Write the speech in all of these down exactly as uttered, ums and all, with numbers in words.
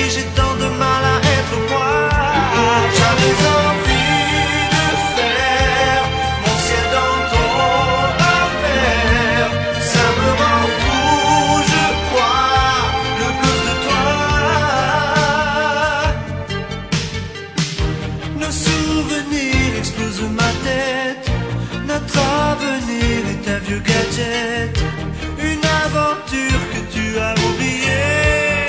j'ai tant de mal à être moi. J'avais envie de faire mon ciel dans ton affaire. Ça me rend fou, je crois, le blues de toi. Nos souvenirs explosent ma tête. Notre avenir est un vieux gadget, une aventure que tu as oubliée.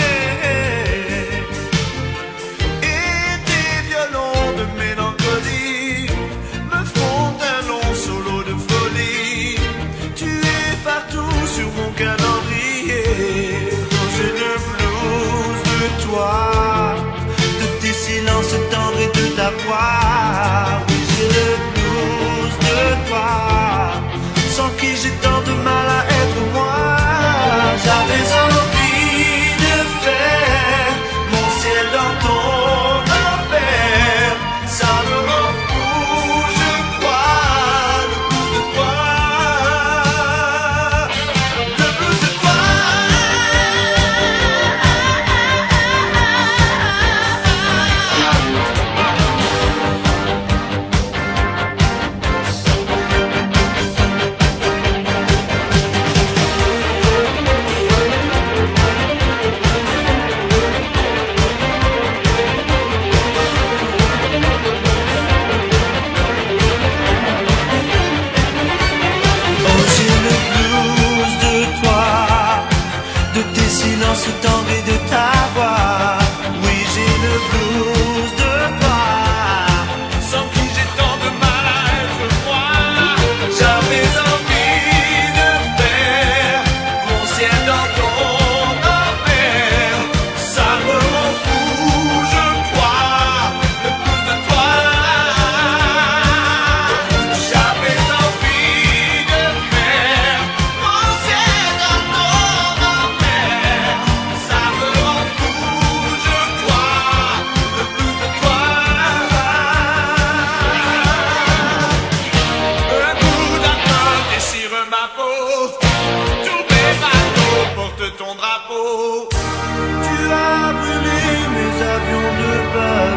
Et tes violons de mélancolie me font un long solo de folie. Tu es partout sur mon calendrier. Quand j'ai le blues de toi, de tes silences tendres et de ta voix. Oui, j'ai le blues de toi, sans qui j'ai tant de mal à être moi. J'avais envie de faire mon ciel dans ton enfer. Ça me rend fou, je crois, le blues de toi. Le blues de toi. Oh, j'ai le blues de toi, de tes silences tendres et de ta voix. Oui, j'ai le blues de toi, sans qui j'ai tant de mal à être moi. J'avais envie de faire mon ciel dans ton enfer. Ça me rend fou, je crois, le blues de toi. J'avais envie de faire mon ciel dans ton enfer. Ça me rend fou, je crois, le blues de toi. Un coup d'alcool déchire ma peau. Tous mes bateaux portent ton drapeau. Tu as brûlé mes avions de peur.